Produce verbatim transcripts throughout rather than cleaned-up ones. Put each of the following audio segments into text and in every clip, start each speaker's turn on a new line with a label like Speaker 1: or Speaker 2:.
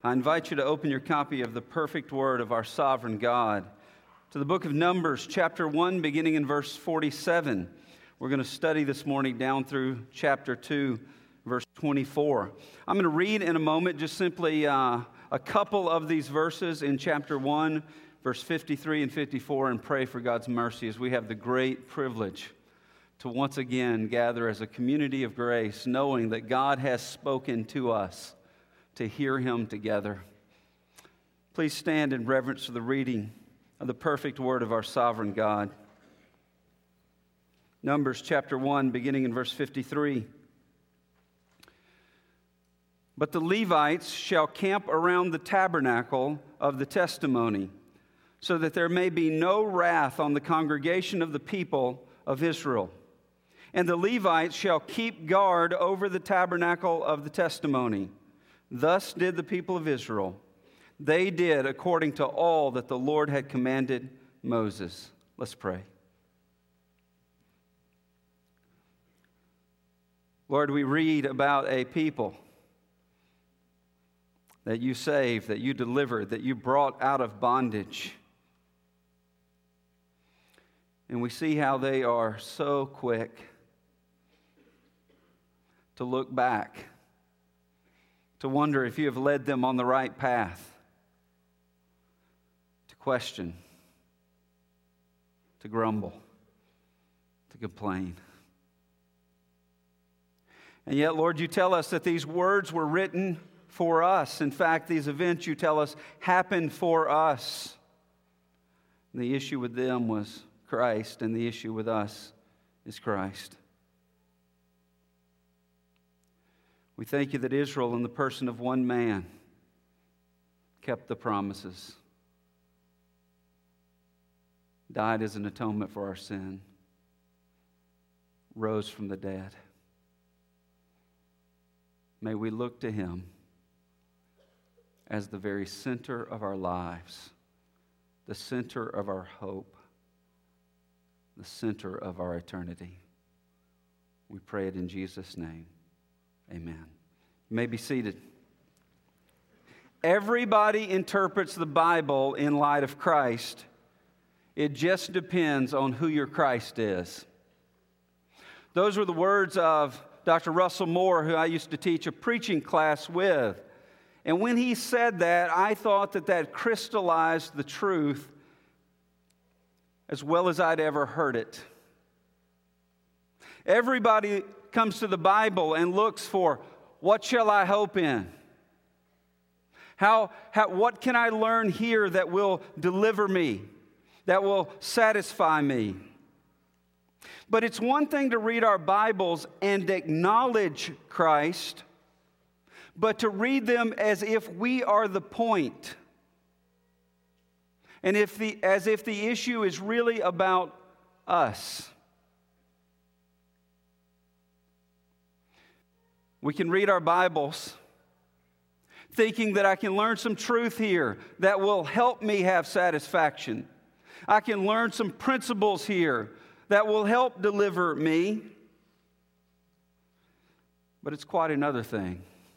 Speaker 1: I invite you to open your copy of the perfect word of our sovereign God to the book of Numbers, chapter one, beginning in verse forty-seven. We're going to study this morning down through chapter two, verse twenty-four. I'm going to read in a moment just simply uh, a couple of these verses in chapter one, verse fifty-three and fifty-four, and pray for God's mercy as we have the great privilege to once again gather as a community of grace, knowing that God has spoken to us to hear Him together. Please stand in reverence to the reading of the perfect word of our sovereign God. Numbers chapter one, beginning in verse fifty-three. But the Levites shall camp around the tabernacle of the testimony, so that there may be no wrath on the congregation of the people of Israel. And the Levites shall keep guard over the tabernacle of the testimony. Thus did the people of Israel. They did according to all that the Lord had commanded Moses. Let's pray. Lord, we read about a people that you saved, that you delivered, that you brought out of bondage. And we see how they are so quick to look back, to wonder if you have led them on the right path, to question, to grumble, to complain. And yet, Lord, you tell us that these words were written for us. In fact, these events, you tell us, happened for us. The issue with them was Christ, and the issue with us is Christ. We thank you that Israel, in the person of one man, kept the promises, died as an atonement for our sin, rose from the dead. May we look to Him as the very center of our lives, the center of our hope, the center of our eternity. We pray it in Jesus' name. Amen. You may be seated. Everybody interprets the Bible in light of Christ. It just depends on who your Christ is. Those were the words of Doctor Russell Moore, who I used to teach a preaching class with. And when he said that, I thought that that crystallized the truth as well as I'd ever heard it. Everybody comes to the Bible and looks for, what shall I hope in? How, how, what can I learn here that will deliver me, that will satisfy me? But it's one thing to read our Bibles and acknowledge Christ, but to read them as if we are the point, and if the, as if the issue is really about us. We can read our Bibles thinking that I can learn some truth here that will help me have satisfaction. I can learn some principles here that will help deliver me. But it's quite another thing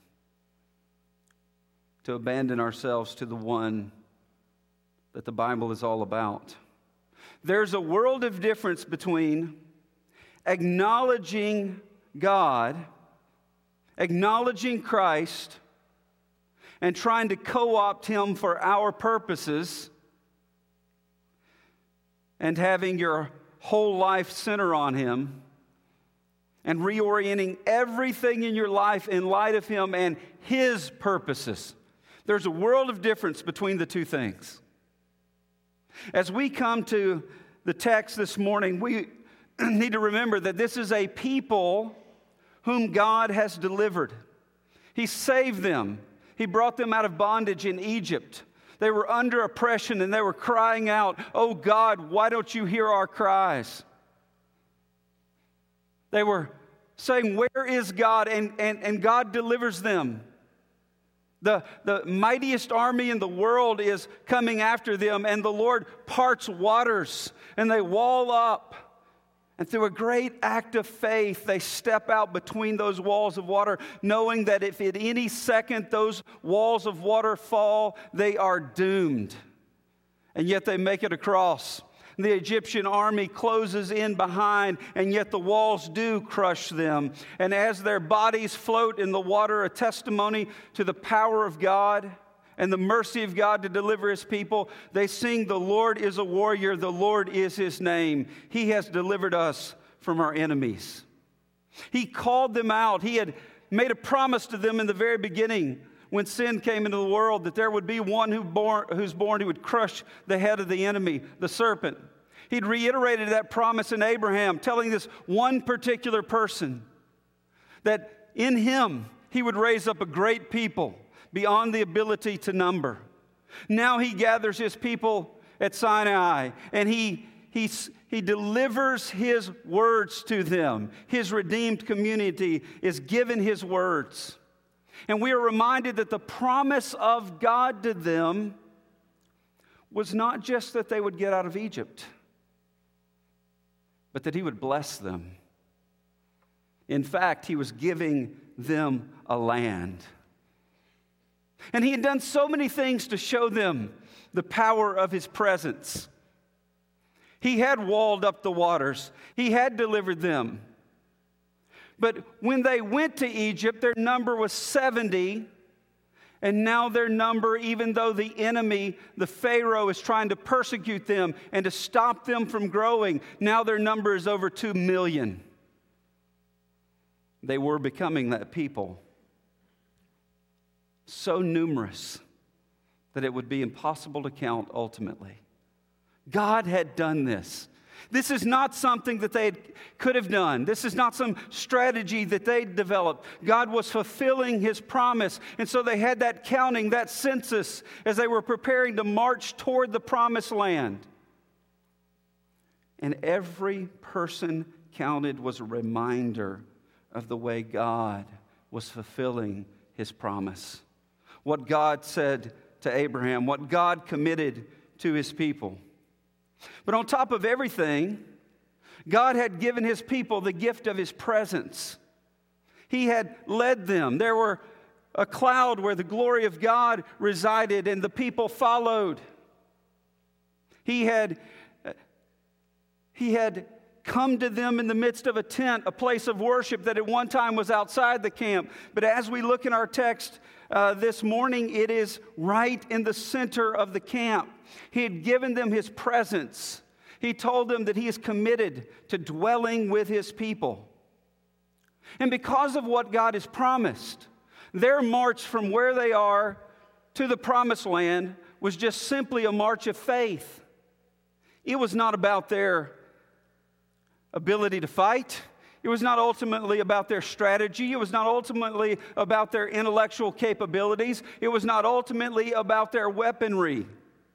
Speaker 1: to abandon ourselves to the one that the Bible is all about. There's a world of difference between acknowledging God, acknowledging Christ, and trying to co-opt Him for our purposes, and having your whole life center on Him, and reorienting everything in your life in light of Him and His purposes. There's a world of difference between the two things. As we come to the text this morning, we need to remember that this is a people whom God has delivered. He saved them. He brought them out of bondage in Egypt. They were under oppression and they were crying out, "Oh God, why don't you hear our cries?" They were saying, "Where is God?" And, and, and God delivers them. The, the mightiest army in the world is coming after them, and the Lord parts waters, and they wall up. And through a great act of faith, they step out between those walls of water, knowing that if at any second those walls of water fall, they are doomed. And yet they make it across. The Egyptian army closes in behind, and yet the walls do crush them. And as their bodies float in the water, a testimony to the power of God and the mercy of God to deliver His people, they sing, "The Lord is a warrior, the Lord is His name. He has delivered us from our enemies." He called them out. He had made a promise to them in the very beginning when sin came into the world that there would be one who born, who's born who would crush the head of the enemy, the serpent. He'd reiterated that promise in Abraham, telling this one particular person that in him he would raise up a great people beyond the ability to number. Now he gathers his people at Sinai, and he, he, he delivers his words to them. His redeemed community is given his words. And we are reminded that the promise of God to them was not just that they would get out of Egypt, but that He would bless them. In fact, He was giving them a land. And He had done so many things to show them the power of His presence. He had walled up the waters. He had delivered them. But when they went to Egypt, their number was seventy. And now their number, even though the enemy, the Pharaoh, is trying to persecute them and to stop them from growing, now their number is over two million. They were becoming that people, so numerous that it would be impossible to count ultimately. God had done this. This is not something that they could have done. This is not some strategy that they developed. God was fulfilling His promise. And so they had that counting, that census, as they were preparing to march toward the promised land. And every person counted was a reminder of the way God was fulfilling His promise. What God said to Abraham, what God committed to His people. But on top of everything, God had given His people the gift of His presence. He had led them. There were a cloud where the glory of God resided and the people followed. He had, he had come to them in the midst of a tent, a place of worship that at one time was outside the camp. But as we look in our text uh, this morning, it is right in the center of the camp. He had given them His presence. He told them that He is committed to dwelling with His people. And because of what God has promised, their march from where they are to the promised land was just simply a march of faith. It was not about their ability to fight. It was not ultimately about their strategy. It was not ultimately about their intellectual capabilities. It was not ultimately about their weaponry.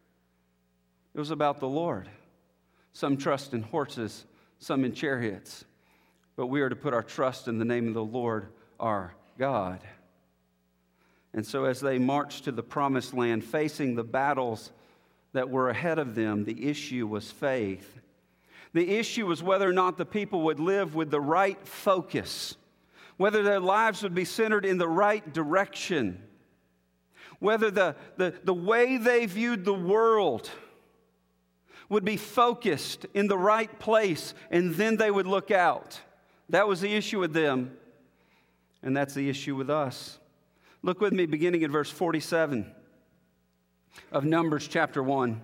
Speaker 1: It was about the Lord. Some trust in horses, some in chariots. But we are to put our trust in the name of the Lord our God. And so as they marched to the promised land, facing the battles that were ahead of them, the issue was faith. The issue was whether or not the people would live with the right focus, whether their lives would be centered in the right direction, whether the, the, the way they viewed the world would be focused in the right place, and then they would look out. That was the issue with them, and that's the issue with us. Look with me beginning in verse forty-seven of Numbers chapter one.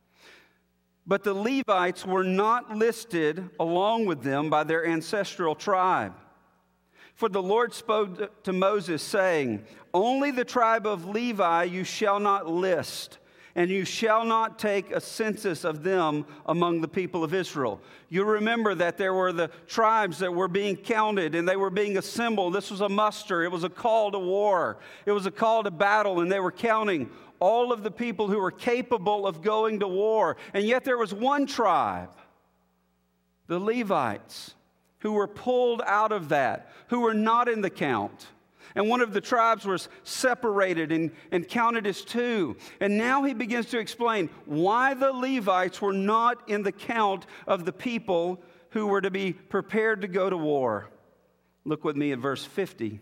Speaker 1: But the Levites were not listed along with them by their ancestral tribe. For the Lord spoke to Moses, saying, "Only the tribe of Levi you shall not list, and you shall not take a census of them among the people of Israel." You remember that there were the tribes that were being counted and they were being assembled. This was a muster. It was a call to war. It was a call to battle, and they were counting all of the people who were capable of going to war. And yet there was one tribe, the Levites, who were pulled out of that, who were not in the count. And one of the tribes was separated and, and counted as two. And now he begins to explain why the Levites were not in the count of the people who were to be prepared to go to war. Look with me at verse fifty.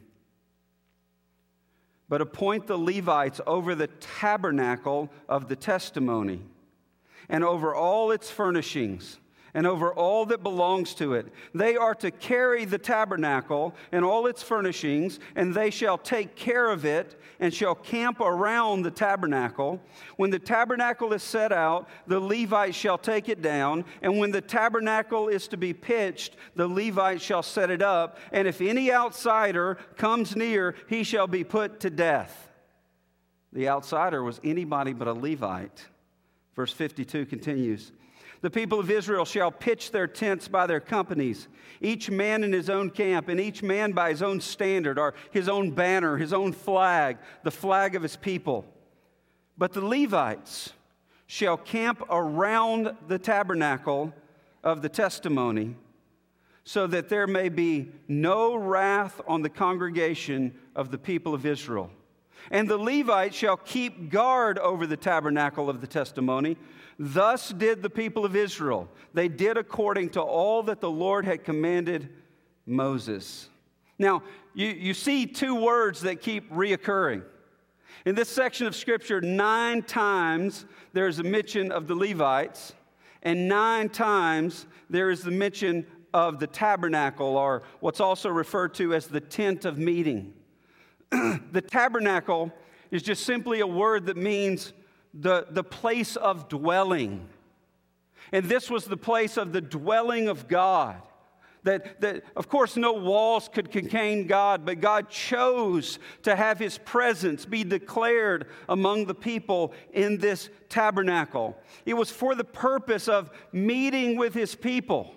Speaker 1: But appoint the Levites over the tabernacle of the testimony, and over all its furnishings, and over all that belongs to it. They are to carry the tabernacle and all its furnishings, and they shall take care of it, and shall camp around the tabernacle. When the tabernacle is set out, the Levites shall take it down, and when the tabernacle is to be pitched, the Levites shall set it up, and if any outsider comes near, he shall be put to death. The outsider was anybody but a Levite. Verse fifty-two continues. The people of Israel shall pitch their tents by their companies, each man in his own camp, and each man by his own standard, or his own banner, his own flag, the flag of his people. But the Levites shall camp around the tabernacle of the testimony, so that there may be no wrath on the congregation of the people of Israel. And the Levites shall keep guard over the tabernacle of the testimony. Thus did the people of Israel. They did according to all that the Lord had commanded Moses. Now, you, you see two words that keep reoccurring. In this section of Scripture, nine times there is a mention of the Levites, and nine times there is the mention of the tabernacle, or what's also referred to as the tent of meeting. The tabernacle is just simply a word that means the, the place of dwelling. And this was the place of the dwelling of God. That, that, of course, no walls could contain God, but God chose to have His presence be declared among the people in this tabernacle. It was for the purpose of meeting with His people.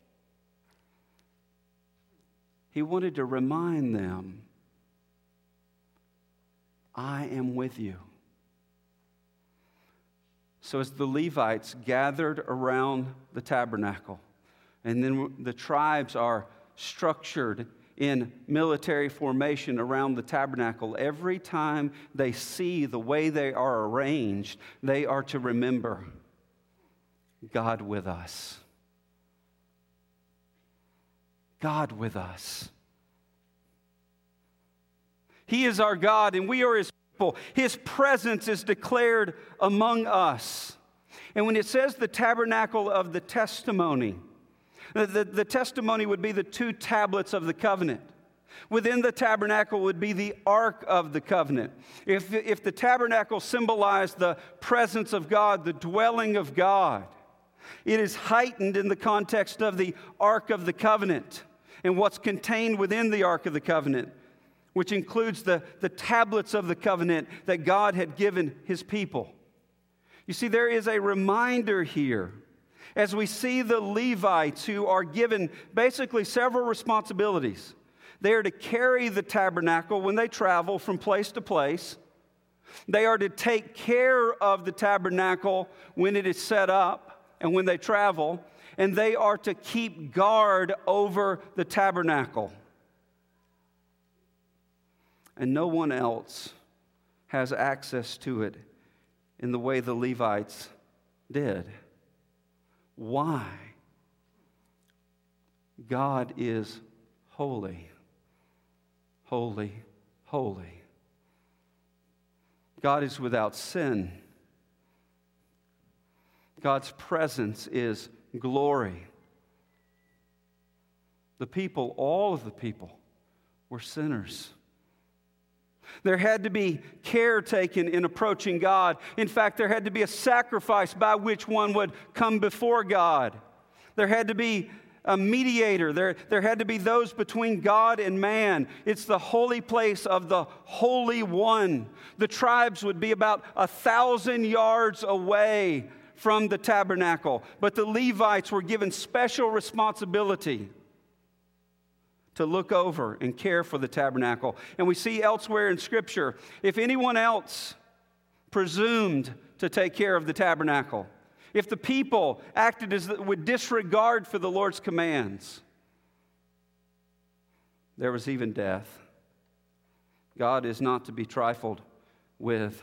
Speaker 1: He wanted to remind them, I am with you. So as the Levites gathered around the tabernacle, and then the tribes are structured in military formation around the tabernacle, every time they see the way they are arranged, they are to remember God with us. God with us. He is our God, and we are His people. His presence is declared among us. And when it says the tabernacle of the testimony, the, the, the testimony would be the two tablets of the covenant. Within the tabernacle would be the ark of the covenant. If, if the tabernacle symbolized the presence of God, the dwelling of God, it is heightened in the context of the ark of the covenant and what's contained within the ark of the covenant, which includes the, the tablets of the covenant that God had given His people. You see, there is a reminder here as we see the Levites who are given basically several responsibilities. They are to carry the tabernacle when they travel from place to place. They are to take care of the tabernacle when it is set up and when they travel. And they are to keep guard over the tabernacle. And no one else has access to it in the way the Levites did. Why? God is holy, holy, holy. God is without sin. God's presence is glory. The people, all of the people, were sinners. There had to be care taken in approaching God. In fact, there had to be a sacrifice by which one would come before God. There had to be a mediator. There, there had to be those between God and man. It's the holy place of the Holy One. The tribes would be about a thousand yards away from the tabernacle, but the Levites were given special responsibility to look over and care for the tabernacle. And we see elsewhere in Scripture, if anyone else presumed to take care of the tabernacle, if the people acted as with disregard for the Lord's commands, there was even death. God is not to be trifled with.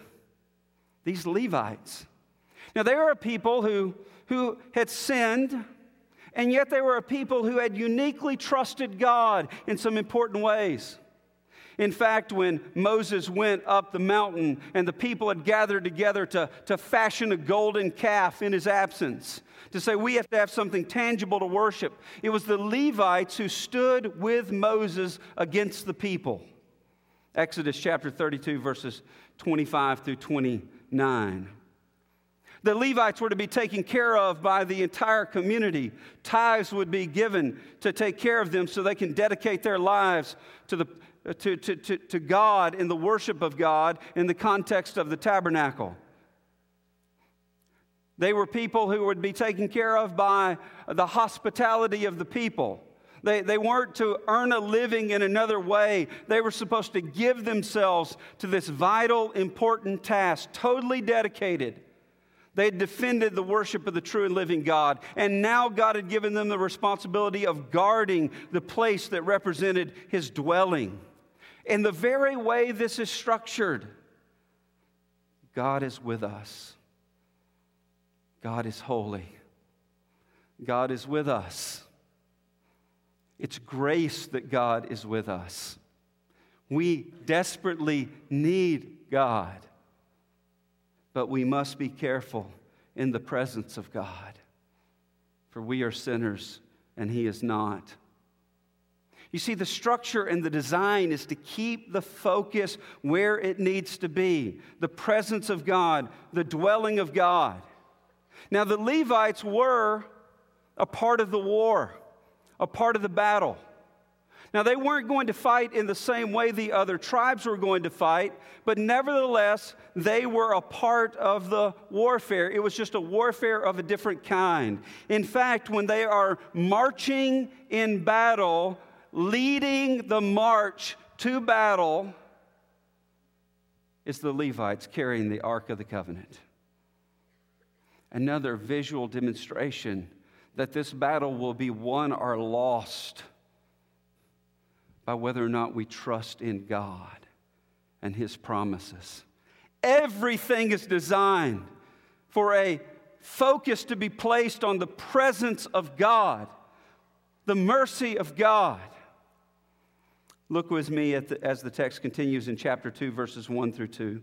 Speaker 1: These Levites, now they are a people who, who had sinned, And yet they were a people who had uniquely trusted God in some important ways. In fact, when Moses went up the mountain and the people had gathered together to, to fashion a golden calf in his absence, to say we have to have something tangible to worship, it was the Levites who stood with Moses against the people. Exodus chapter thirty-two, verses twenty-five through twenty-nine. The Levites were to be taken care of by the entire community. Tithes would be given to take care of them so they can dedicate their lives to the To, to, to, to God in the worship of God in the context of the tabernacle. They were people who would be taken care of by the hospitality of the people. They, they weren't to earn a living in another way. They were supposed to give themselves to this vital, important task, totally dedicated. They had defended the worship of the true and living God, and now God had given them the responsibility of guarding the place that represented His dwelling. In the very way this is structured, God is with us. God is holy. God is with us. It's grace that God is with us. We desperately need God, but we must be careful in the presence of God, for we are sinners and He is not. You see, the structure and the design is to keep the focus where it needs to be. The presence of God, the dwelling of God. Now, the Levites were a part of the war, a part of the battle. Now, they weren't going to fight in the same way the other tribes were going to fight, but nevertheless, they were a part of the warfare. It was just a warfare of a different kind. In fact, when they are marching in battle, leading the march to battle is the Levites carrying the Ark of the Covenant. Another visual demonstration that this battle will be won or lost by whether or not we trust in God and His promises. Everything is designed for a focus to be placed on the presence of God, the mercy of God. Look with me at the, as the text continues in chapter two, verses one through two.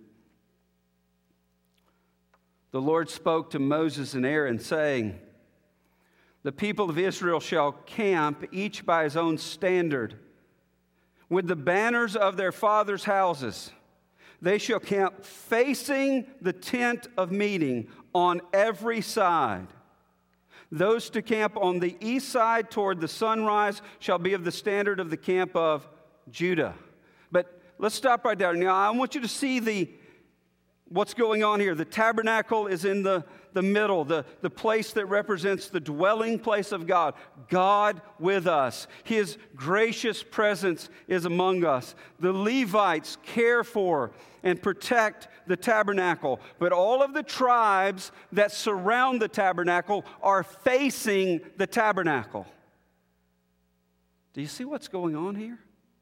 Speaker 1: The Lord spoke to Moses and Aaron, saying, "The people of Israel shall camp, each by his own standard, with the banners of their fathers' houses. They shall camp facing the tent of meeting on every side. Those to camp on the east side toward the sunrise shall be of the standard of the camp of Judah." But let's stop right there. Now, I want you to see the what's going on here. The tabernacle is in the, the middle, the, the place that represents the dwelling place of God. God with us. His gracious presence is among us. The Levites care for and protect the tabernacle. But all of the tribes that surround the tabernacle are facing the tabernacle. Do you see what's going on here?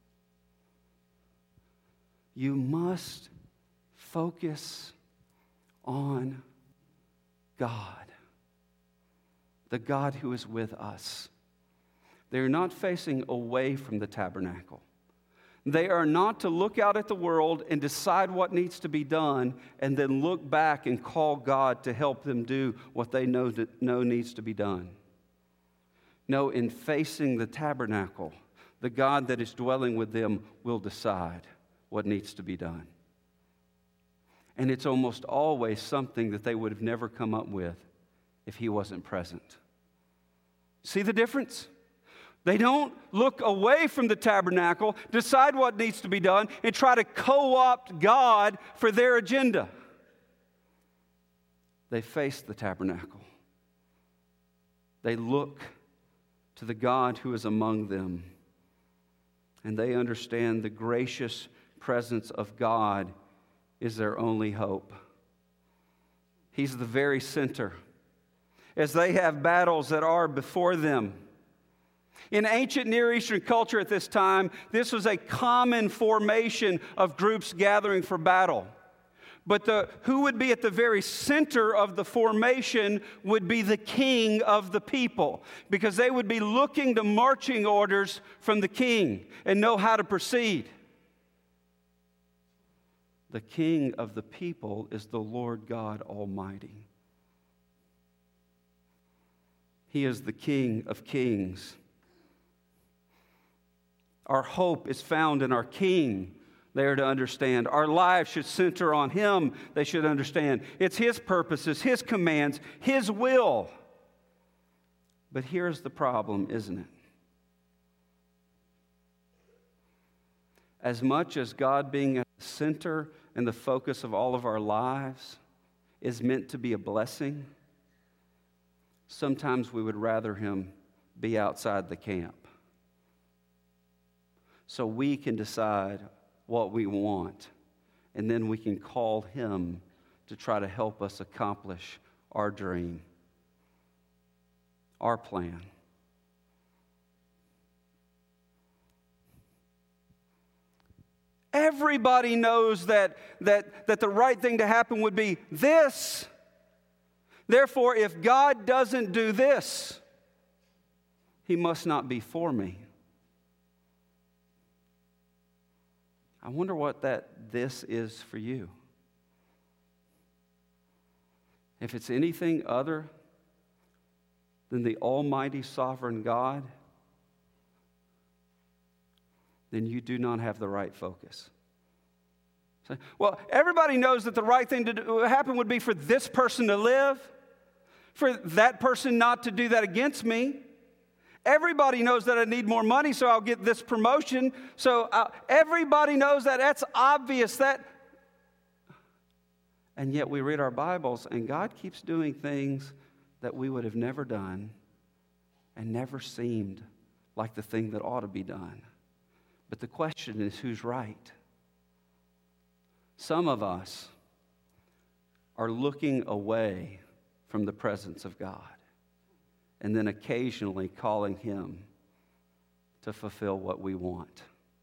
Speaker 1: You must focus on God, the God who is with us. They're not facing away from the tabernacle. They are not to look out at the world and decide what needs to be done and then look back and call God to help them do what they know, to, know needs to be done. No, in facing the tabernacle, the God that is dwelling with them will decide what needs to be done. And it's almost always something that they would have never come up with if He wasn't present. See the difference? They don't look away from the tabernacle, decide what needs to be done, and try to co-opt God for their agenda. They face the tabernacle. They look to the God who is among them, and they understand the gracious presence of God is their only hope. He's the very center. As they have battles that are before them. In ancient Near Eastern culture at this time, this was a common formation of groups gathering for battle. But the, who would be at the very center of the formation would be the king of the people, because they would be looking to marching orders from the king and know how to proceed. The king of the people is the Lord God Almighty. He is the King of kings. Our hope is found in our King. They are to understand. Our lives should center on Him. They should understand. It's His purposes, His commands, His will. But here's the problem, isn't it? As much as God being at the center and the focus of all of our lives is meant to be a blessing, sometimes we would rather Him be outside the camp, so we can decide what we want, and then we can call Him to try to help us accomplish our dream, our plan. Everybody knows that, that, that the right thing to happen would be this. Therefore, if God doesn't do this, He must not be for me. I wonder what that this is for you. If it's anything other than the almighty sovereign God, then you do not have the right focus. So, well, everybody knows that the right thing to do, happen would be for this person to live, for that person not to do that against me. Everybody knows that I need more money, so I'll get this promotion. So uh, everybody knows that. That's obvious. That, and yet we read our Bibles, and God keeps doing things that we would have never done and never seemed like the thing that ought to be done. But the question is, who's right? Some of us are looking away from the presence of God, and then occasionally calling Him to fulfill what we want.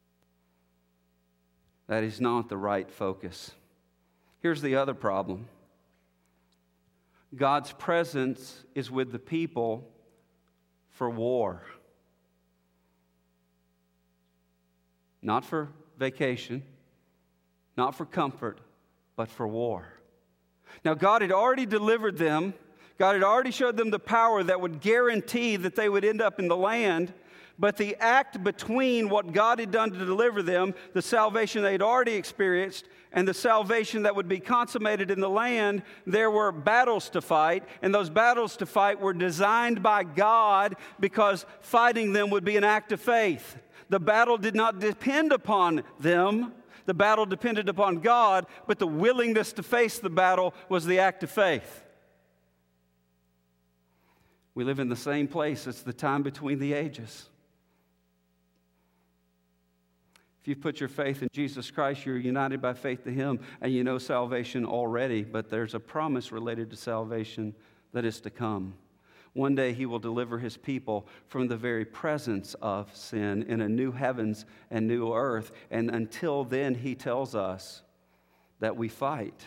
Speaker 1: That is not the right focus. Here's the other problem. God's presence is with the people for war. Not for vacation, not for comfort, but for war. Now, God had already delivered them. God had already showed them the power that would guarantee that they would end up in the land, but the act between what God had done to deliver them, the salvation they had already experienced, and the salvation that would be consummated in the land, there were battles to fight, and those battles to fight were designed by God because fighting them would be an act of faith. The battle did not depend upon them. The battle depended upon God, but the willingness to face the battle was the act of faith. We live in the same place. It's the time between the ages. If you put your faith in Jesus Christ, you're united by faith to Him, and you know salvation already, but there's a promise related to salvation that is to come. One day He will deliver His people from the very presence of sin in a new heavens and new earth, and until then He tells us that we fight.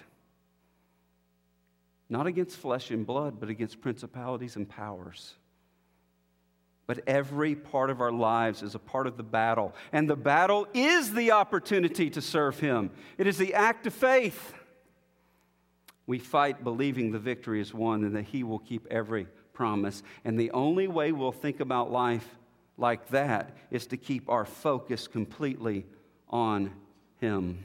Speaker 1: Not against flesh and blood, but against principalities and powers. But every part of our lives is a part of the battle. And the battle is the opportunity to serve Him. It is the act of faith. We fight believing the victory is won and that He will keep every promise. And the only way we'll think about life like that is to keep our focus completely on Him.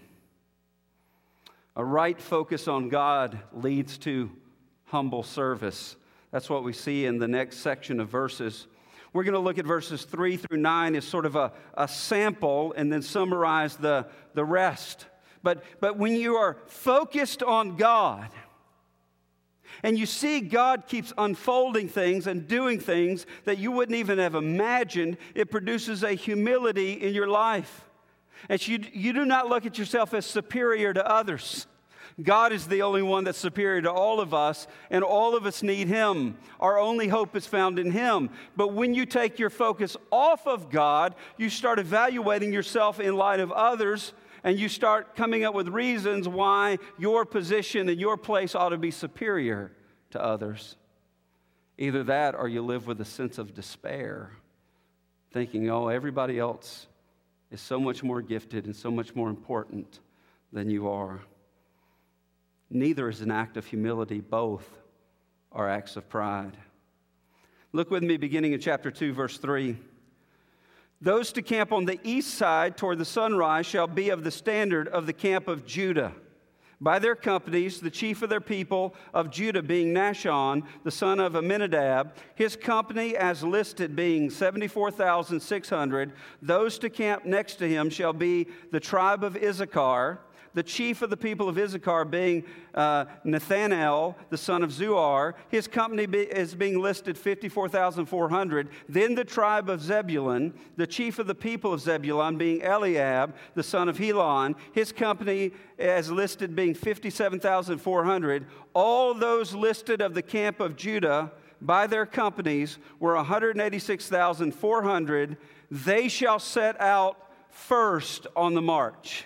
Speaker 1: A right focus on God leads to humble service. That's what we see in the next section of verses. We're going to look at verses three through nine as sort of a, a sample and then summarize the, the rest. But, but when you are focused on God and you see God keeps unfolding things and doing things that you wouldn't even have imagined, it produces a humility in your life. And you, you do not look at yourself as superior to others. God is the only one that's superior to all of us, and all of us need Him. Our only hope is found in Him. But when you take your focus off of God, you start evaluating yourself in light of others, and you start coming up with reasons why your position and your place ought to be superior to others. Either that or you live with a sense of despair, thinking, oh, everybody else is so much more gifted and so much more important than you are. Neither is an act of humility. Both are acts of pride. Look with me beginning in chapter two, verse three. Those to camp on the east side toward the sunrise shall be of the standard of the camp of Judah. By their companies, the chief of their people of Judah being Nahshon, the son of Amminadab, his company as listed being seventy-four thousand six hundred. Those to camp next to him shall be the tribe of Issachar, the chief of the people of Issachar being uh, Nathanael, the son of Zuar. His company be, is being listed fifty-four thousand four hundred. Then the tribe of Zebulun, the chief of the people of Zebulun being Eliab, the son of Helon. His company as listed being fifty-seven thousand four hundred. All those listed of the camp of Judah by their companies were one hundred eighty-six thousand four hundred. They shall set out first on the march.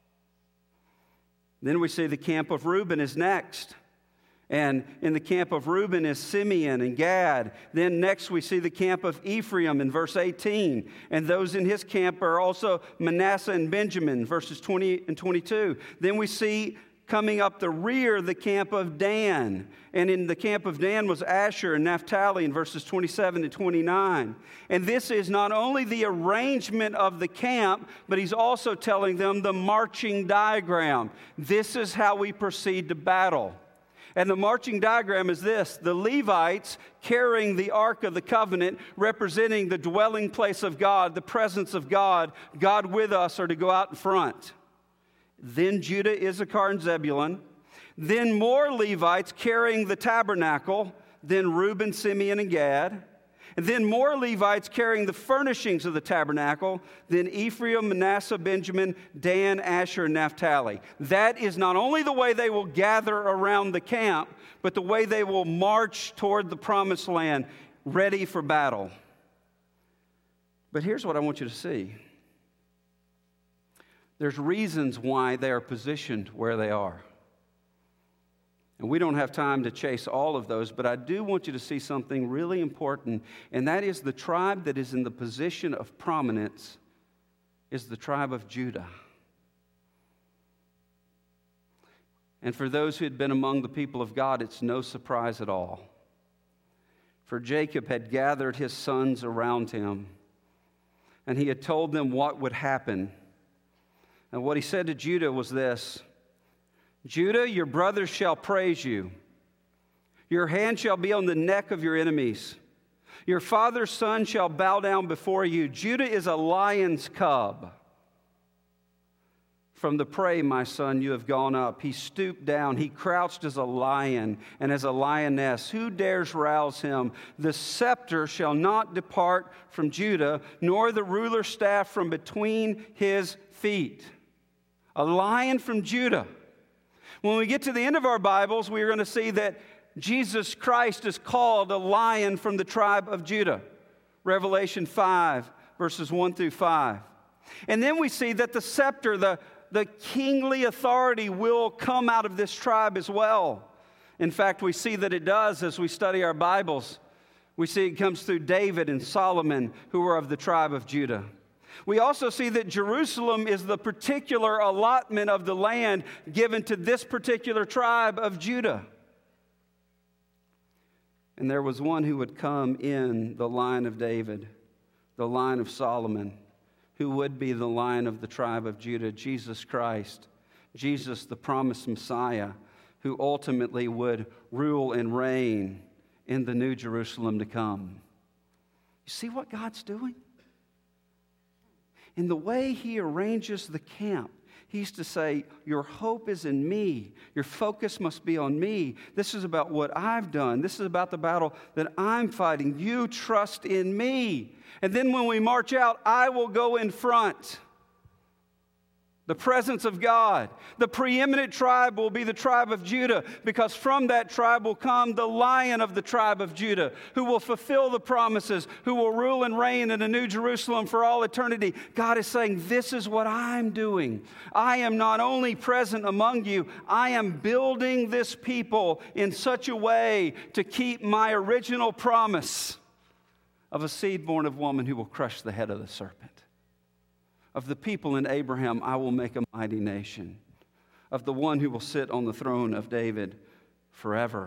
Speaker 1: Then we see the camp of Reuben is next. And in the camp of Reuben is Simeon and Gad. Then next we see the camp of Ephraim in verse eighteen. And those in his camp are also Manasseh and Benjamin, verses twenty and twenty-two. Then we see coming up the rear the camp of Dan. And in the camp of Dan was Asher and Naphtali in verses twenty-seven and twenty-nine. And this is not only the arrangement of the camp, but he's also telling them the marching diagram. This is how we proceed to battle. And the marching diagram is this: the Levites carrying the Ark of the Covenant, representing the dwelling place of God, the presence of God, God with us, are to go out in front. Then Judah, Issachar, and Zebulun. Then more Levites carrying the tabernacle. Then Reuben, Simeon, and Gad. And then more Levites carrying the furnishings of the tabernacle. Then Ephraim, Manasseh, Benjamin, Dan, Asher, and Naphtali. That is not only the way they will gather around the camp, but the way they will march toward the promised land, ready for battle. But here's what I want you to see. There's reasons why they are positioned where they are. And we don't have time to chase all of those, but I do want you to see something really important, and that is the tribe that is in the position of prominence is the tribe of Judah. And for those who had been among the people of God, it's no surprise at all. For Jacob had gathered his sons around him, and he had told them what would happen. And what he said to Judah was this: Judah, your brothers shall praise you. Your hand shall be on the neck of your enemies. Your father's son shall bow down before you. Judah is a lion's cub. From the prey, my son, you have gone up. He stooped down. He crouched as a lion and as a lioness. Who dares rouse him? The scepter shall not depart from Judah, nor the ruler's staff from between his feet. A lion from Judah. When we get to the end of our Bibles, we're going to see that Jesus Christ is called a lion from the tribe of Judah. Revelation five, verses one through five. And then we see that the scepter, the, the kingly authority, will come out of this tribe as well. In fact, we see that it does as we study our Bibles. We see it comes through David and Solomon, who were of the tribe of Judah. We also see that Jerusalem is the particular allotment of the land given to this particular tribe of Judah. And there was one who would come in the line of David, the line of Solomon, who would be the line of the tribe of Judah, Jesus Christ, Jesus, the promised Messiah, who ultimately would rule and reign in the new Jerusalem to come. You see what God's doing? In the way he arranges the camp, he's to say, your hope is in me. Your focus must be on me. This is about what I've done. This is about the battle that I'm fighting. You trust in me. And then when we march out, I will go in front. The presence of God. The preeminent tribe will be the tribe of Judah, because from that tribe will come the Lion of the tribe of Judah, who will fulfill the promises, who will rule and reign in a new Jerusalem for all eternity. God is saying, this is what I'm doing. I am not only present among you, I am building this people in such a way to keep my original promise of a seed born of woman who will crush the head of the serpent. Of the people in Abraham, I will make a mighty nation. Of the one who will sit on the throne of David forever.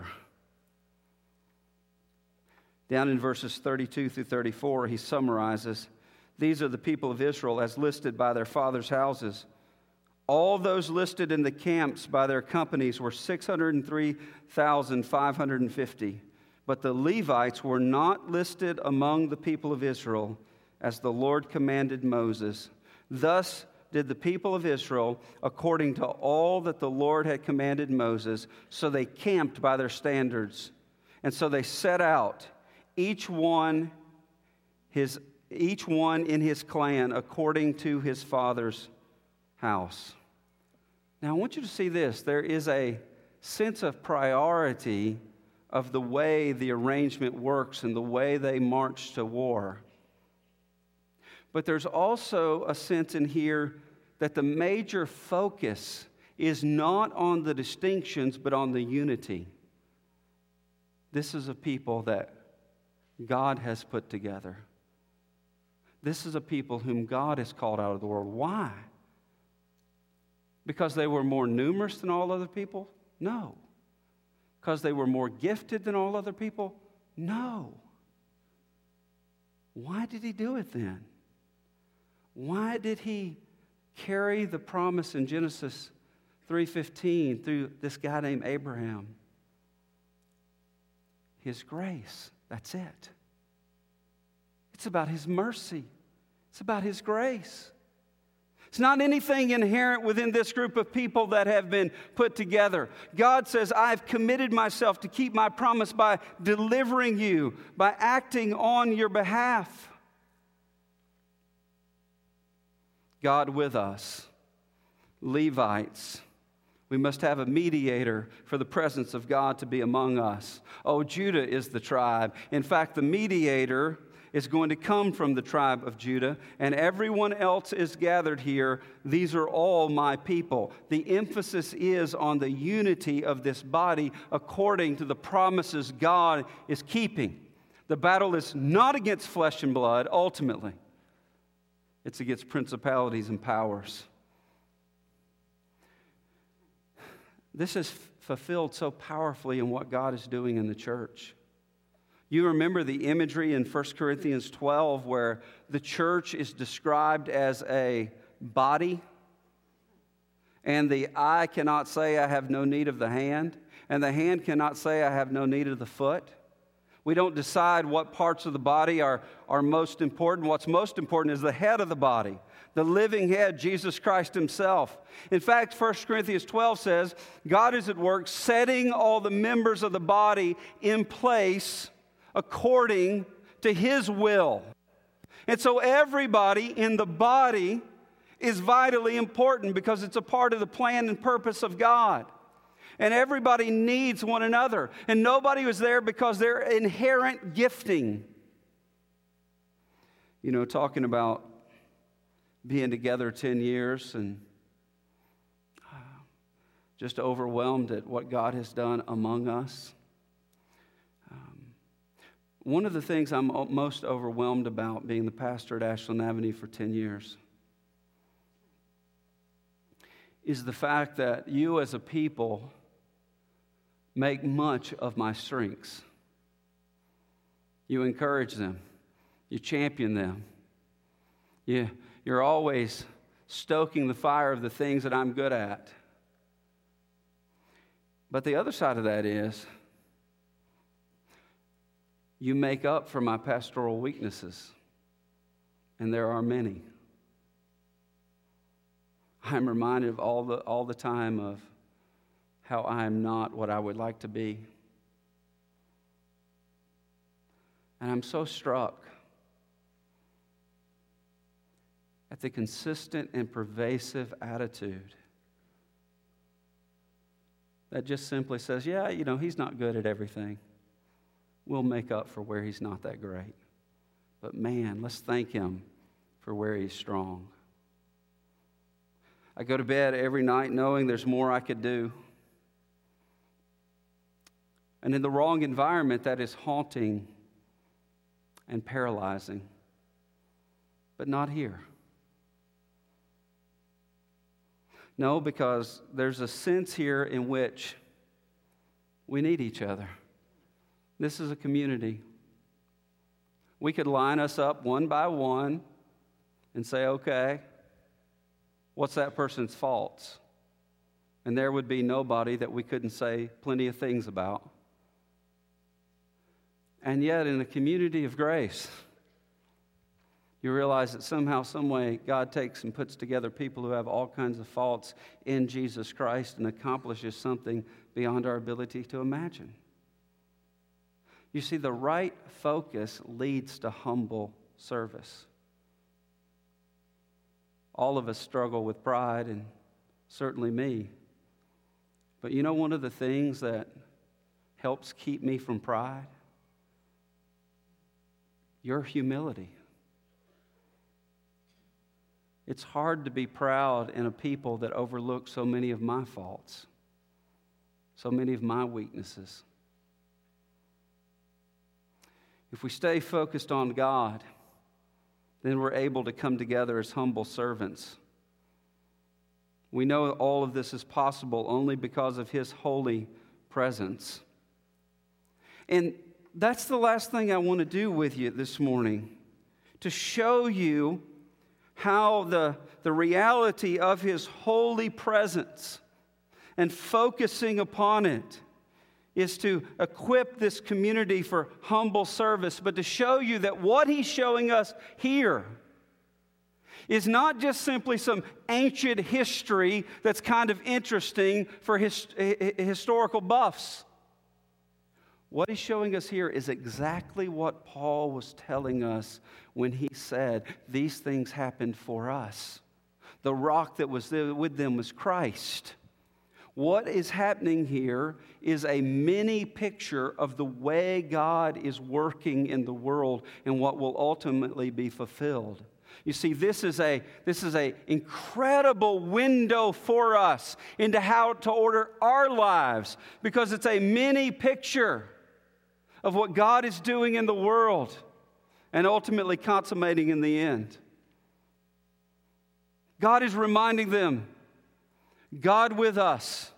Speaker 1: Down in verses thirty-two through thirty-four, he summarizes, these are the people of Israel as listed by their fathers' houses. All those listed in the camps by their companies were six hundred three thousand five hundred fifty. But the Levites were not listed among the people of Israel, as the Lord commanded Moses. Thus did the people of Israel according to all that the Lord had commanded Moses. So they camped by their standards. And so they set out, each one his each one in his clan according to his father's house. Now I want you to see this. There is a sense of priority of the way the arrangement works and the way they march to war. But there's also a sense in here that the major focus is not on the distinctions, but on the unity. This is a people that God has put together. This is a people whom God has called out of the world. Why? Because they were more numerous than all other people? No. Because they were more gifted than all other people? No. Why did he do it then? Why did he carry the promise in Genesis three fifteen through this guy named Abraham? His grace. That's it. It's about his mercy. It's about his grace. It's not anything inherent within this group of people that have been put together. God says, I've committed myself to keep my promise by delivering you, by acting on your behalf. God with us, Levites. We must have a mediator for the presence of God to be among us. Oh, Judah is the tribe. In fact, the mediator is going to come from the tribe of Judah, and everyone else is gathered here. These are all my people. The emphasis is on the unity of this body according to the promises God is keeping. The battle is not against flesh and blood, ultimately. It's against principalities and powers. This is fulfilled so powerfully in what God is doing in the church. You remember the imagery in First Corinthians twelve where the church is described as a body, and the eye cannot say, I have no need of the hand, and the hand cannot say, I have no need of the foot. We don't decide what parts of the body are, are most important. What's most important is the head of the body, the living head, Jesus Christ himself. In fact, First Corinthians twelve says, God is at work setting all the members of the body in place according to his will. And so everybody in the body is vitally important because it's a part of the plan and purpose of God. And everybody needs one another. And nobody was there because they're inherent gifting. You know, talking about being together ten years and uh, just overwhelmed at what God has done among us. Um, one of the things I'm most overwhelmed about being the pastor at Ashland Avenue for ten years is the fact that you as a people make much of my strengths. You encourage them. You champion them. You, you're always stoking the fire of the things that I'm good at. But the other side of that is you make up for my pastoral weaknesses, and there are many. I'm reminded of all the, all the time of how I am not what I would like to be. And I'm so struck at the consistent and pervasive attitude that just simply says, yeah, you know, he's not good at everything. We'll make up for where he's not that great. But man, let's thank him for where he's strong. I go to bed every night knowing there's more I could do. And in the wrong environment, that is haunting and paralyzing. But not here. No, because there's a sense here in which we need each other. This is a community. We could line us up one by one and say, okay, what's that person's faults? And there would be nobody that we couldn't say plenty of things about. And yet, in a community of grace, you realize that somehow, some way, God takes and puts together people who have all kinds of faults in Jesus Christ and accomplishes something beyond our ability to imagine. You see, the right focus leads to humble service. All of us struggle with pride, and certainly me. But you know one of the things that helps keep me from pride? Your humility. It's hard to be proud in a people that overlook so many of my faults, so many of my weaknesses. If we stay focused on God, then we're able to come together as humble servants. We know all of this is possible only because of His holy presence. And that's the last thing I want to do with you this morning, to show you how the, the reality of His holy presence and focusing upon it is to equip this community for humble service, but to show you that what He's showing us here is not just simply some ancient history that's kind of interesting for his, historical buffs. What He's showing us here is exactly what Paul was telling us when he said, these things happened for us. The rock that was there with them was Christ. What is happening here is a mini picture of the way God is working in the world and what will ultimately be fulfilled. You see, this is a this is an incredible window for us into how to order our lives, because it's a mini picture of what God is doing in the world and ultimately consummating in the end. God is reminding them, God with us.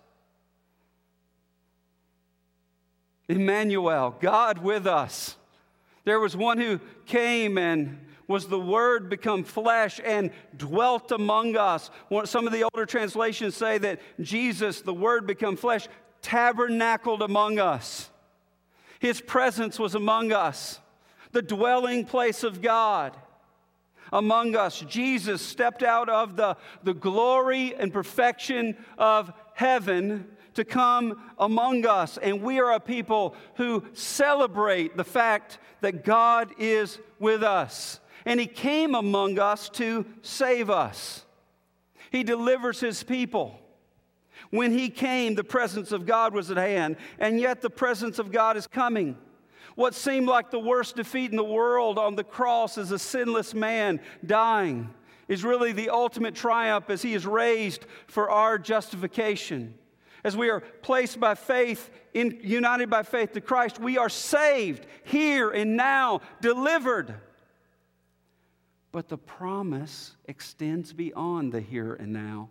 Speaker 1: Emmanuel, God with us. There was one who came and was the Word become flesh and dwelt among us. Some of the older translations say that Jesus, the Word become flesh, tabernacled among us. His presence was among us, the dwelling place of God among us. Jesus stepped out of the, the glory and perfection of heaven to come among us. And we are a people who celebrate the fact that God is with us. And He came among us to save us. He delivers His people. When He came, the presence of God was at hand, and yet the presence of God is coming. What seemed like the worst defeat in the world on the cross as a sinless man dying is really the ultimate triumph as He is raised for our justification. As we are placed by faith, in, united by faith to Christ, we are saved here and now, delivered. But the promise extends beyond the here and now.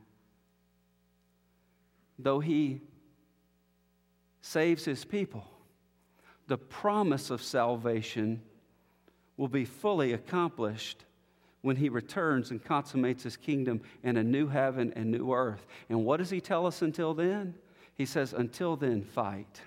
Speaker 1: Though He saves His people, the promise of salvation will be fully accomplished when He returns and consummates His kingdom in a new heaven and new earth. And what does He tell us until then? He says, until then, fight.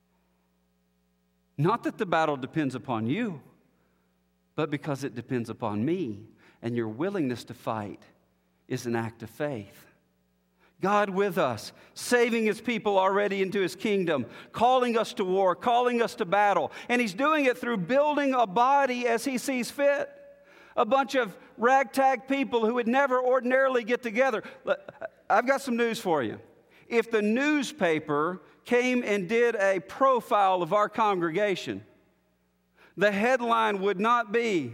Speaker 1: Not that the battle depends upon you, but because it depends upon me. And your willingness to fight is an act of faith. God with us, saving His people already into His kingdom, calling us to war, calling us to battle. And He's doing it through building a body as He sees fit. a bunch of ragtag people who would never ordinarily get together. I've got some news for you. If the newspaper came and did a profile of our congregation, the headline would not be,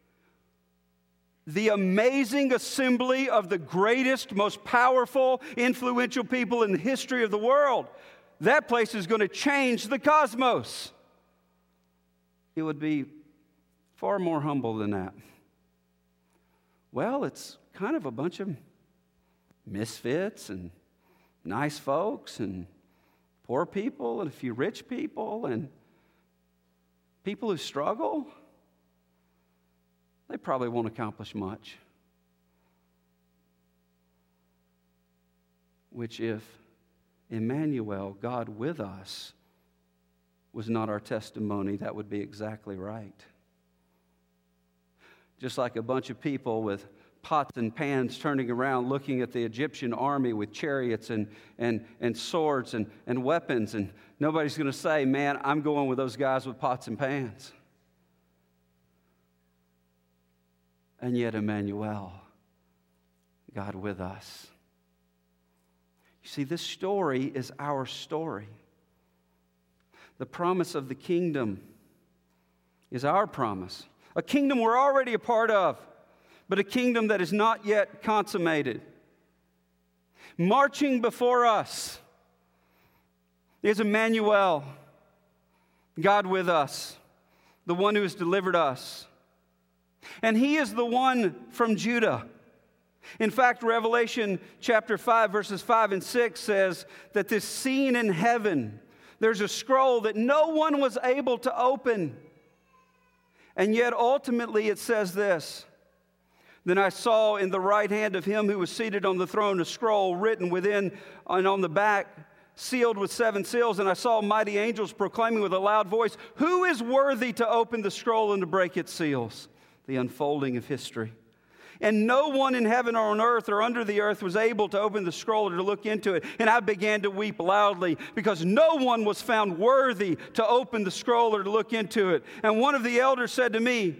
Speaker 1: "The amazing assembly of the greatest, most powerful, influential people in the history of the world." That place is going to change the cosmos. It would be far more humble than that. Well, it's kind of a bunch of misfits and nice folks and poor people and a few rich people and people who struggle. They probably won't accomplish much. Which if Emmanuel, God with us, was not our testimony, that would be exactly right. Just like a bunch of people with pots and pans turning around looking at the Egyptian army with chariots and, and, and swords and, and weapons, and nobody's going to say, "Man, I'm going with those guys with pots and pans." And yet Emmanuel, God with us. You see, this story is our story. The promise of the kingdom is our promise. A kingdom we're already a part of, but a kingdom that is not yet consummated. Marching before us is Emmanuel, God with us, the one who has delivered us. And he is the one from Judah. In fact, Revelation chapter five, verses five and six says that this scene in heaven, there's a scroll that no one was able to open. And yet ultimately it says this: "Then I saw in the right hand of him who was seated on the throne a scroll written within and on the back, sealed with seven seals. And I saw mighty angels proclaiming with a loud voice, 'Who is worthy to open the scroll and to break its seals?'" The unfolding of history. "And no one in heaven or on earth or under the earth was able to open the scroll or to look into it. And I began to weep loudly because no one was found worthy to open the scroll or to look into it. And one of the elders said to me,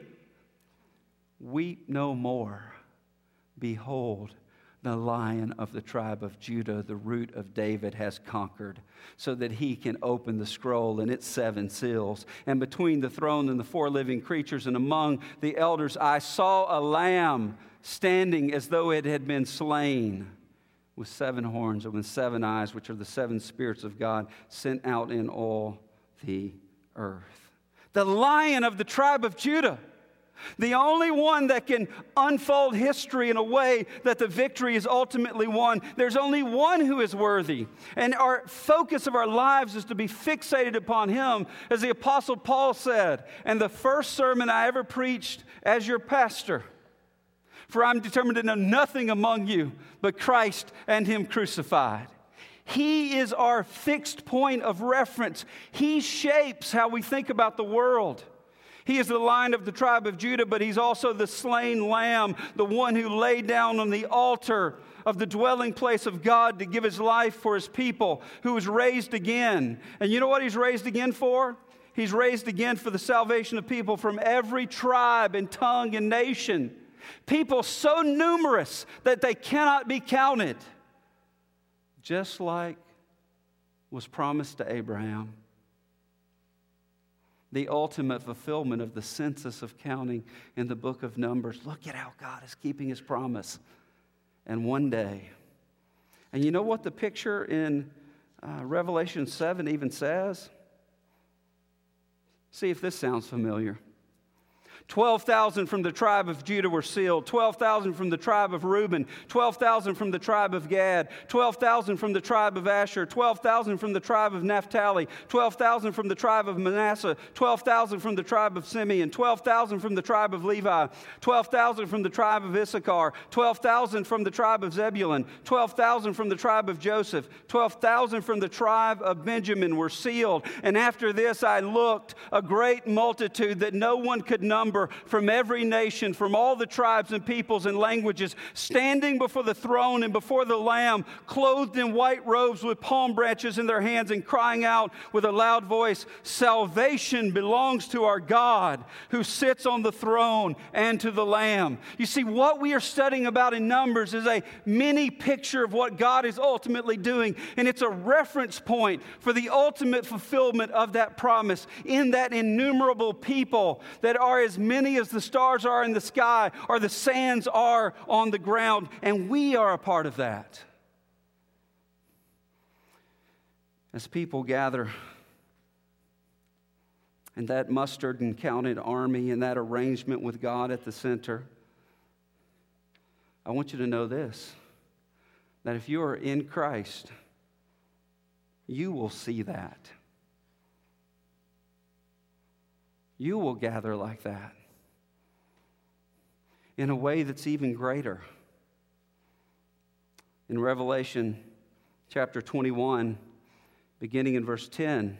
Speaker 1: 'Weep no more. Behold, the Lion of the tribe of Judah, the Root of David, has conquered, so that he can open the scroll and its seven seals. And between the throne and the four living creatures and among the elders, I saw a lamb standing as though it had been slain, with seven horns and with seven eyes, which are the seven spirits of God sent out in all the earth.'" The Lion of the tribe of Judah. The only one that can unfold history in a way that the victory is ultimately won. There's only one who is worthy. And our focus of our lives is to be fixated upon him, as the Apostle Paul said, "And the first sermon I ever preached as your pastor, for I'm determined to know nothing among you but Christ and him crucified." He is our fixed point of reference. He shapes how we think about the world. He is the Lion of the tribe of Judah, but he's also the slain lamb, the one who laid down on the altar of the dwelling place of God to give his life for his people, who was raised again. And you know what he's raised again for? He's raised again for the salvation of people from every tribe and tongue and nation. People so numerous that they cannot be counted. Just like was promised to Abraham. The ultimate fulfillment of the census of counting in the book of Numbers. Look at how God is keeping his promise. And one day. And you know what the picture in uh, Revelation seven even says? See if this sounds familiar. twelve thousand from the tribe of Judah were sealed. twelve thousand from the tribe of Reuben. twelve thousand from the tribe of Gad. twelve thousand from the tribe of Asher. twelve thousand from the tribe of Naphtali. twelve thousand from the tribe of Manasseh. twelve thousand from the tribe of Simeon. twelve thousand from the tribe of Levi. twelve thousand from the tribe of Issachar. twelve thousand from the tribe of Zebulun. twelve thousand from the tribe of Joseph. twelve thousand from the tribe of Benjamin were sealed. And after this I looked, a great multitude that no one could number, number, from every nation, from all the tribes and peoples and languages, standing before the throne and before the Lamb, clothed in white robes with palm branches in their hands and crying out with a loud voice, "Salvation belongs to our God who sits on the throne and to the Lamb." You see, what we are studying about in Numbers is a mini picture of what God is ultimately doing, and it's a reference point for the ultimate fulfillment of that promise in that innumerable people that are as many as the stars are in the sky or the sands are on the ground, and we are a part of that. As people gather and that mustered and counted army and that arrangement with God at the center, I want you to know this, that if you are in Christ, you will see that. You will gather like that in a way that's even greater. In Revelation chapter twenty-one, beginning in verse ten,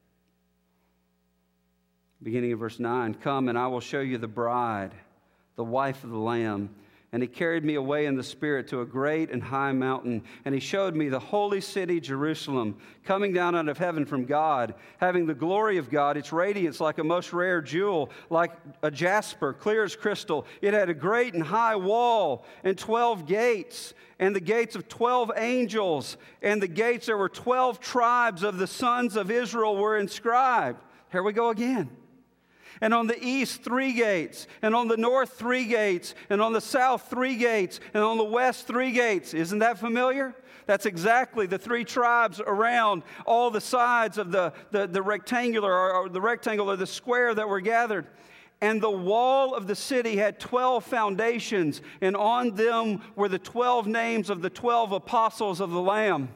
Speaker 1: beginning in verse nine, "Come and I will show you the bride, the wife of the Lamb. And he carried me away in the Spirit to a great and high mountain, and he showed me the holy city, Jerusalem, coming down out of heaven from God, having the glory of God, its radiance like a most rare jewel, like a jasper, clear as crystal. It had a great and high wall and twelve gates, and the gates of twelve angels, and the gates there were twelve tribes of the sons of Israel were inscribed." Here we go again. "And on the east, three gates, and on the north, three gates, and on the south, three gates, and on the west, three gates." Isn't that familiar? That's exactly the three tribes around all the sides of the, the, the rectangular, or, or the rectangle or the square that were gathered. "And the wall of the city had twelve foundations, and on them were the twelve names of the twelve apostles of the Lamb.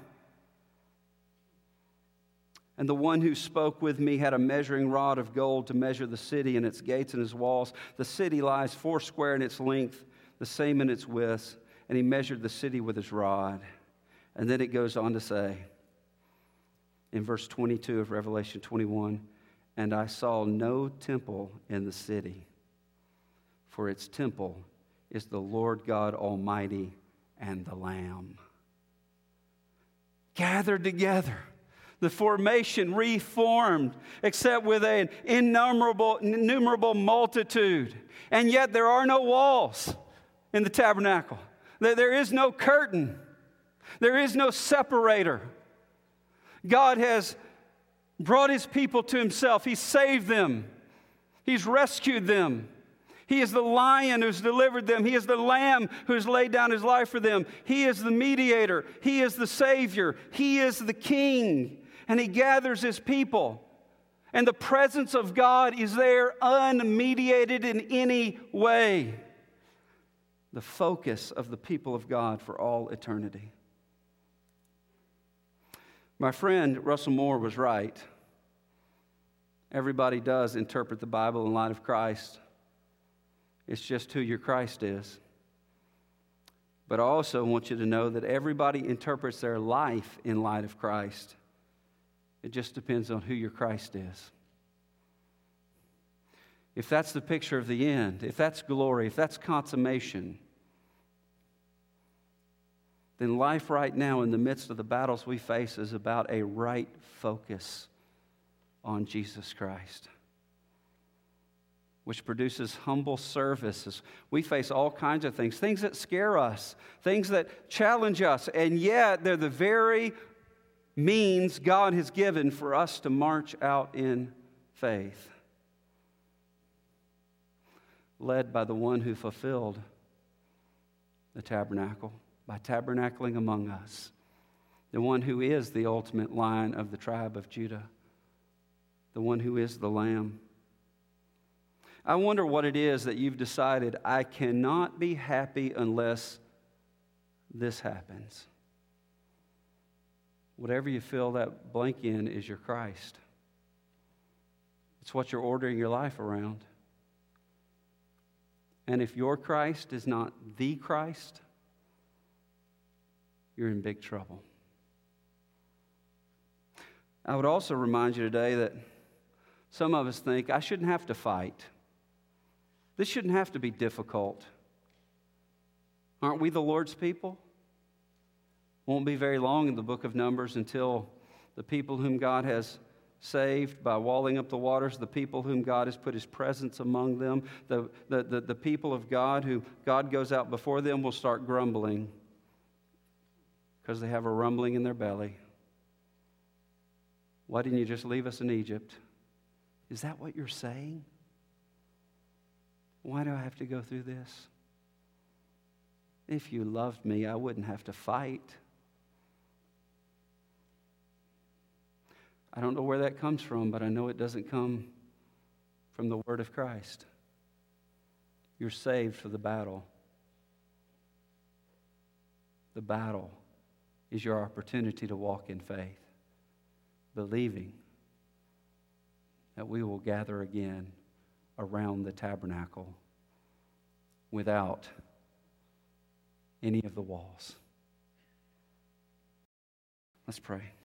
Speaker 1: And the one who spoke with me had a measuring rod of gold to measure the city and its gates and its walls. The city lies foursquare in its length, the same in its width. And he measured the city with his rod." And then it goes on to say, in verse twenty-two of Revelation twenty-one, "And I saw no temple in the city, for its temple is the Lord God Almighty and the Lamb." Gathered together. The formation reformed, except with an innumerable, innumerable multitude. And yet there are no walls in the tabernacle. There is no curtain. There is no separator. God has brought his people to himself. He saved them. He's rescued them. He is the lion who's delivered them. He is the lamb who's laid down his life for them. He is the mediator. He is the Savior. He is the King. And he gathers his people. And the presence of God is there unmediated in any way. The focus of the people of God for all eternity. My friend Russell Moore was right. Everybody does interpret the Bible in light of Christ. It's just who your Christ is. But I also want you to know that everybody interprets their life in light of Christ. It just depends on who your Christ is. If that's the picture of the end, if that's glory, if that's consummation, then life right now in the midst of the battles we face is about a right focus on Jesus Christ, which produces humble service. We face all kinds of things, things that scare us, things that challenge us, and yet they're the very means God has given for us to march out in faith, led by the one who fulfilled the tabernacle by tabernacling among us, the one who is the ultimate Lion of the tribe of Judah, the one who is the Lamb. I wonder what it is that you've decided, I cannot be happy unless this happens. Whatever you fill that blank in is your Christ. It's what you're ordering your life around. And if your Christ is not the Christ, you're in big trouble. I would also remind you today that some of us think, I shouldn't have to fight. This shouldn't have to be difficult. Aren't we the Lord's people? Won't be very long in the book of Numbers until the people whom God has saved by walling up the waters, the people whom God has put His presence among them, the, the, the, the people of God who God goes out before them will start grumbling because they have a rumbling in their belly. Why didn't you just leave us in Egypt? Is that what you're saying? Why do I have to go through this? If you loved me, I wouldn't have to fight. I don't know where that comes from, but I know it doesn't come from the word of Christ. You're saved for the battle. The battle is your opportunity to walk in faith, believing that we will gather again around the tabernacle without any of the walls. Let's pray.